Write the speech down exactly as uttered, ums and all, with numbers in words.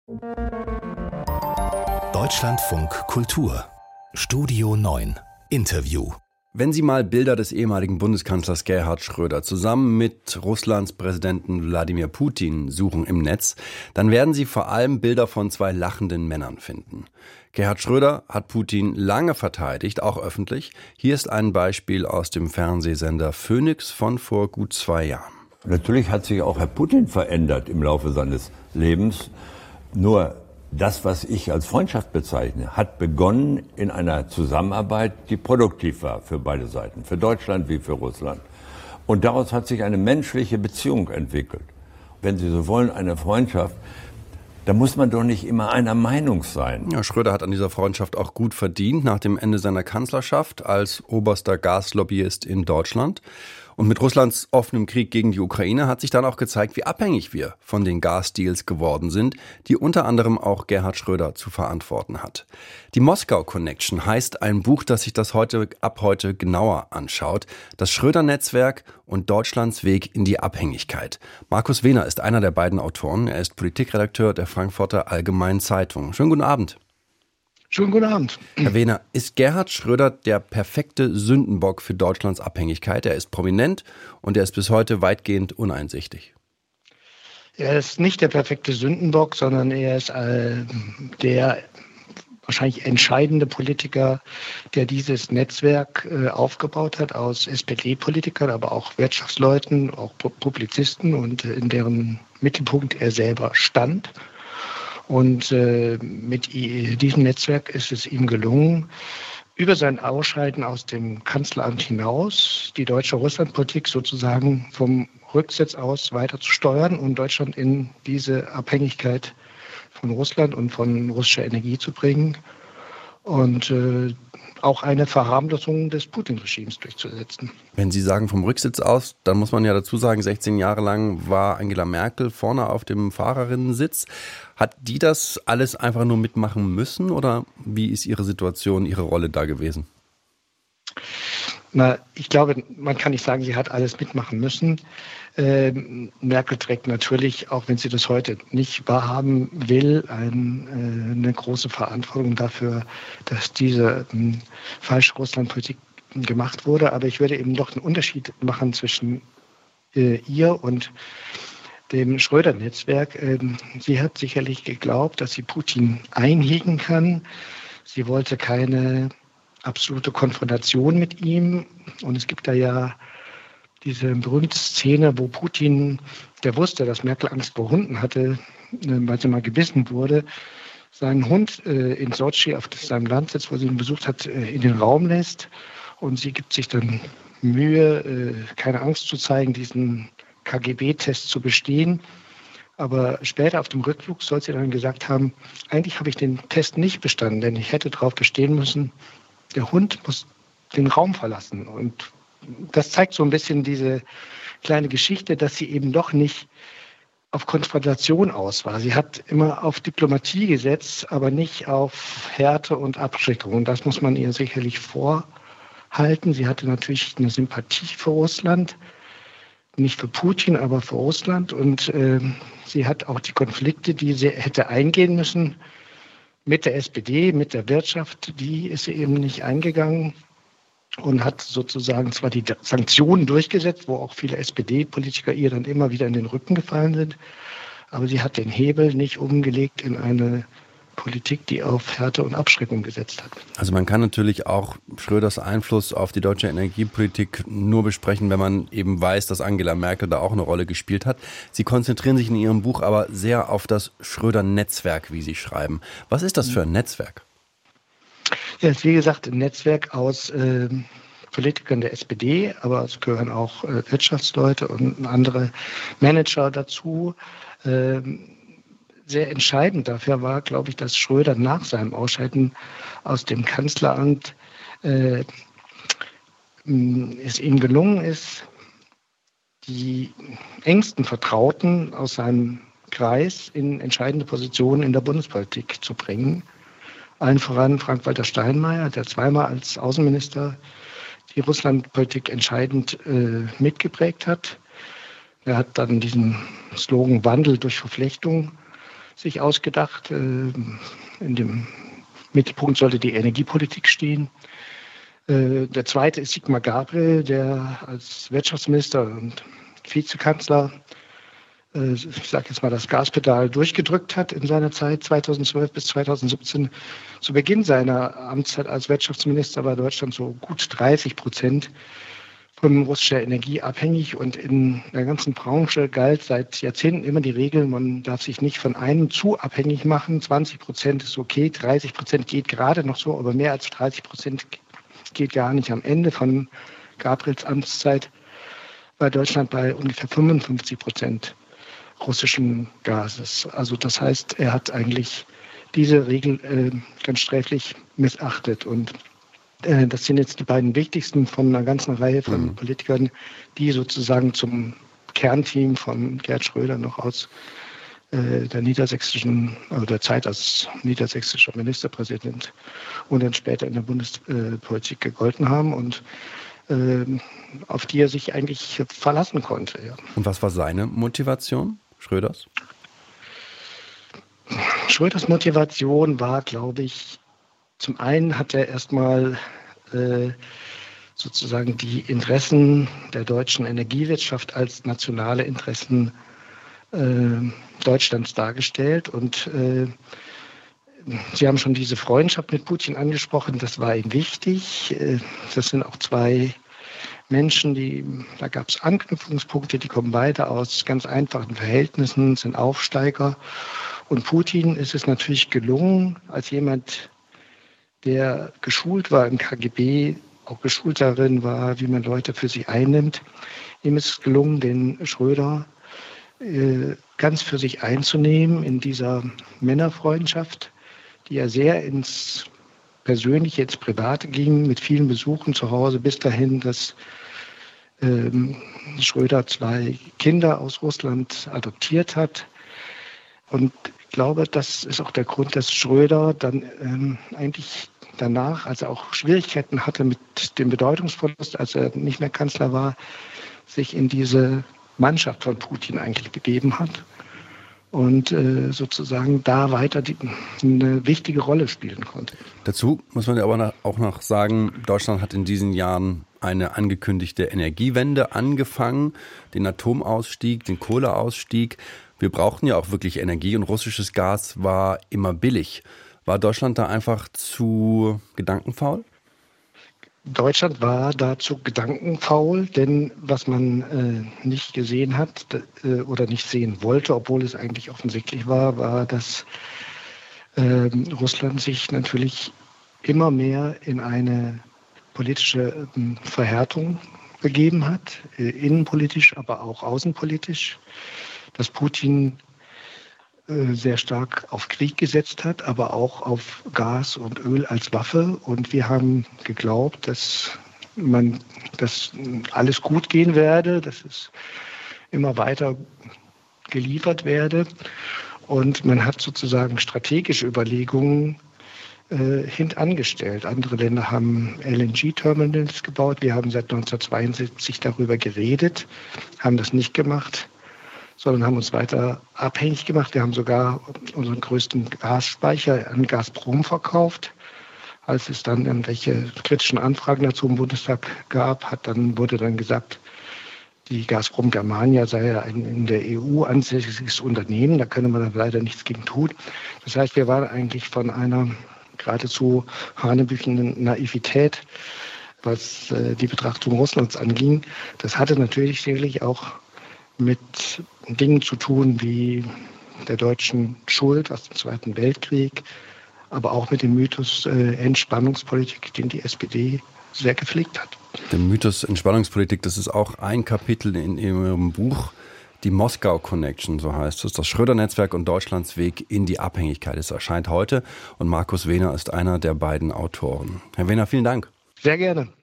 Deutschlandfunk Kultur Studio neun Interview. Wenn Sie mal Bilder des ehemaligen Bundeskanzlers Gerhard Schröder zusammen mit Russlands Präsidenten Wladimir Putin suchen im Netz, dann werden Sie vor allem Bilder von zwei lachenden Männern finden. Gerhard Schröder hat Putin lange verteidigt, auch öffentlich. Hier ist ein Beispiel aus dem Fernsehsender Phoenix von vor gut zwei Jahren. Natürlich hat sich auch Herr Putin verändert im Laufe seines Lebens. Nur das, was ich als Freundschaft bezeichne, hat begonnen in einer Zusammenarbeit, die produktiv war für beide Seiten, für Deutschland wie für Russland. Und daraus hat sich eine menschliche Beziehung entwickelt. Wenn Sie so wollen, eine Freundschaft, da muss man doch nicht immer einer Meinung sein. Ja, Schröder hat an dieser Freundschaft auch gut verdient, nach dem Ende seiner Kanzlerschaft als oberster Gaslobbyist in Deutschland. Und mit Russlands offenem Krieg gegen die Ukraine hat sich dann auch gezeigt, wie abhängig wir von den Gasdeals geworden sind, die unter anderem auch Gerhard Schröder zu verantworten hat. Die Moskau Connection heißt ein Buch, das sich das heute ab heute genauer anschaut. Das Schröder-Netzwerk und Deutschlands Weg in die Abhängigkeit. Markus Wehner ist einer der beiden Autoren. Er ist Politikredakteur der Frankfurter Allgemeinen Zeitung. Schönen guten Abend. Schönen guten Abend. Herr Wehner, ist Gerhard Schröder der perfekte Sündenbock für Deutschlands Abhängigkeit? Er ist prominent und er ist bis heute weitgehend uneinsichtig. Er ist nicht der perfekte Sündenbock, sondern er ist äh, der wahrscheinlich entscheidende Politiker, der dieses Netzwerk äh, aufgebaut hat aus S P D-Politikern, aber auch Wirtschaftsleuten, auch Publizisten und äh, in deren Mittelpunkt er selber stand. Und äh, mit diesem Netzwerk ist es ihm gelungen, über sein Ausscheiden aus dem Kanzleramt hinaus die deutsche Russlandpolitik sozusagen vom Rücksitz aus weiter zu steuern und Deutschland in diese Abhängigkeit von Russland und von russischer Energie zu bringen und äh, auch eine Verharmlosung des Putin-Regimes durchzusetzen. Wenn Sie sagen vom Rücksitz aus, dann muss man ja dazu sagen, sechzehn Jahre lang war Angela Merkel vorne auf dem Fahrerinnensitz. Hat die das alles einfach nur mitmachen müssen oder wie ist Ihre Situation, Ihre Rolle da gewesen? Na, ich glaube, man kann nicht sagen, sie hat alles mitmachen müssen. Ähm, Merkel trägt natürlich, auch wenn sie das heute nicht wahrhaben will, ein, äh, eine große Verantwortung dafür, dass diese ähm, falsche Russlandpolitik gemacht wurde. Aber ich würde eben doch einen Unterschied machen zwischen äh, ihr und dem Schröder-Netzwerk. Ähm, sie hat sicherlich geglaubt, dass sie Putin einhegen kann. Sie wollte keine absolute Konfrontation mit ihm. Und es gibt da ja diese berühmte Szene, wo Putin, der wusste, dass Merkel Angst vor Hunden hatte, weil sie mal gebissen wurde, seinen Hund äh, in Sotschi auf seinem Landsitz, wo sie ihn besucht hat, äh, in den Raum lässt. Und sie gibt sich dann Mühe, äh, keine Angst zu zeigen, diesen K G B-Test zu bestehen. Aber später auf dem Rückflug soll sie dann gesagt haben, eigentlich habe ich den Test nicht bestanden, denn ich hätte darauf bestehen müssen, der Hund muss den Raum verlassen. Und das zeigt so ein bisschen diese kleine Geschichte, dass sie eben doch nicht auf Konfrontation aus war. Sie hat immer auf Diplomatie gesetzt, aber nicht auf Härte und Abschreckung. Und das muss man ihr sicherlich vorhalten. Sie hatte natürlich eine Sympathie für Russland, nicht für Putin, aber für Russland. Und äh, sie hat auch die Konflikte, die sie hätte eingehen müssen, mit der S P D, mit der Wirtschaft, die ist sie eben nicht eingegangen und hat sozusagen zwar die Sanktionen durchgesetzt, wo auch viele S P D-Politiker ihr dann immer wieder in den Rücken gefallen sind, aber sie hat den Hebel nicht umgelegt in eine Politik, die auf Härte und Abschreckung gesetzt hat. Also man kann natürlich auch Schröders Einfluss auf die deutsche Energiepolitik nur besprechen, wenn man eben weiß, dass Angela Merkel da auch eine Rolle gespielt hat. Sie konzentrieren sich in Ihrem Buch aber sehr auf das Schröder-Netzwerk, wie Sie schreiben. Was ist das für ein Netzwerk? Ja, es ist wie gesagt ein Netzwerk aus äh, Politikern der S P D, aber es gehören auch äh, Wirtschaftsleute und andere Manager dazu. Äh, Sehr entscheidend dafür war, glaube ich, dass Schröder nach seinem Ausscheiden aus dem Kanzleramt äh, es ihm gelungen ist, die engsten Vertrauten aus seinem Kreis in entscheidende Positionen in der Bundespolitik zu bringen. Allen voran Frank-Walter Steinmeier, der zweimal als Außenminister die Russlandpolitik entscheidend äh, mitgeprägt hat. Er hat dann diesen Slogan Wandel durch Verflechtung sich ausgedacht. In dem Mittelpunkt sollte die Energiepolitik stehen. Der zweite ist Sigmar Gabriel, der als Wirtschaftsminister und Vizekanzler, ich sage jetzt mal, das Gaspedal durchgedrückt hat in seiner Zeit zweitausendzwölf bis zweitausendsiebzehn. Zu Beginn seiner Amtszeit als Wirtschaftsminister war Deutschland so gut dreißig Prozent von russischer Energie abhängig, und in der ganzen Branche galt seit Jahrzehnten immer die Regel, man darf sich nicht von einem zu abhängig machen. zwanzig Prozent ist okay, dreißig Prozent geht gerade noch so, aber mehr als dreißig Prozent geht gar nicht. Am Ende von Gabriels Amtszeit war Deutschland bei ungefähr fünfundfünfzig Prozent russischen Gases. Also das heißt, er hat eigentlich diese Regel äh, ganz sträflich missachtet. Und äh, das sind jetzt die beiden wichtigsten von einer ganzen Reihe von mhm. Politikern, die sozusagen zum Kernteam von Gerhard Schröder noch aus äh, der niedersächsischen, also der Zeit als niedersächsischer Ministerpräsident und dann später in der Bundespolitik gegolten haben und äh, auf die er sich eigentlich verlassen konnte. Ja. Und was war seine Motivation, Schröders? Schröders Motivation war, glaube ich, zum einen hat er erstmal äh, sozusagen die Interessen der deutschen Energiewirtschaft als nationale Interessen äh, Deutschlands dargestellt. Und äh, Sie haben schon diese Freundschaft mit Putin angesprochen, das war ihm wichtig. Äh, das sind auch zwei Menschen, die, da gab es Anknüpfungspunkte, die kommen beide aus ganz einfachen Verhältnissen, sind Aufsteiger. Und Putin ist es natürlich gelungen, als jemand, der geschult war im K G B, auch geschult darin war, wie man Leute für sich einnimmt, ihm ist es gelungen, den Schröder äh, ganz für sich einzunehmen in dieser Männerfreundschaft, die ja sehr ins Persönliche, ins Private ging, mit vielen Besuchen zu Hause, bis dahin, dass ähm, Schröder zwei Kinder aus Russland adoptiert hat. Und ich glaube, das ist auch der Grund, dass Schröder dann ähm, eigentlich danach, als er auch Schwierigkeiten hatte mit dem Bedeutungsverlust, als er nicht mehr Kanzler war, sich in diese Mannschaft von Putin eigentlich begeben hat und äh, sozusagen da weiter die, eine wichtige Rolle spielen konnte. Dazu muss man ja aber auch noch sagen, Deutschland hat in diesen Jahren eine angekündigte Energiewende angefangen, den Atomausstieg, den Kohleausstieg. Wir brauchten ja auch wirklich Energie und russisches Gas war immer billig. War Deutschland da einfach zu gedankenfaul? Deutschland war dazu gedankenfaul, denn was man äh, nicht gesehen hat äh, oder nicht sehen wollte, obwohl es eigentlich offensichtlich war, war, dass äh, Russland sich natürlich immer mehr in eine politische äh, Verhärtung begeben hat, äh, innenpolitisch, aber auch außenpolitisch, dass Putin sehr stark auf Krieg gesetzt hat, aber auch auf Gas und Öl als Waffe. Und wir haben geglaubt, dass man, dass alles gut gehen werde, dass es immer weiter geliefert werde. Und man hat sozusagen strategische Überlegungen äh, hintangestellt. Andere Länder haben L N G-Terminals gebaut. Wir haben seit neunzehnhundertzweiundsiebzig darüber geredet, haben das nicht gemacht, sondern haben uns weiter abhängig gemacht. Wir haben sogar unseren größten Gasspeicher an Gazprom verkauft. Als es dann irgendwelche kritischen Anfragen dazu im Bundestag gab, hat dann, wurde dann gesagt, die Gazprom Germania sei ja ein in der E U ansässiges Unternehmen, da könne man dann leider nichts gegen tun. Das heißt, wir waren eigentlich von einer geradezu hanebüchenden Naivität, was äh, die Betrachtung Russlands anging. Das hatte natürlich sicherlich auch mit Dingen zu tun wie der deutschen Schuld aus dem Zweiten Weltkrieg, aber auch mit dem Mythos äh, Entspannungspolitik, den die S P D sehr gepflegt hat. Der Mythos Entspannungspolitik, das ist auch ein Kapitel in Ihrem Buch, die Moskau Connection, so heißt es, das Schröder-Netzwerk und Deutschlands Weg in die Abhängigkeit. Es erscheint heute und Markus Wehner ist einer der beiden Autoren. Herr Wehner, vielen Dank. Sehr gerne.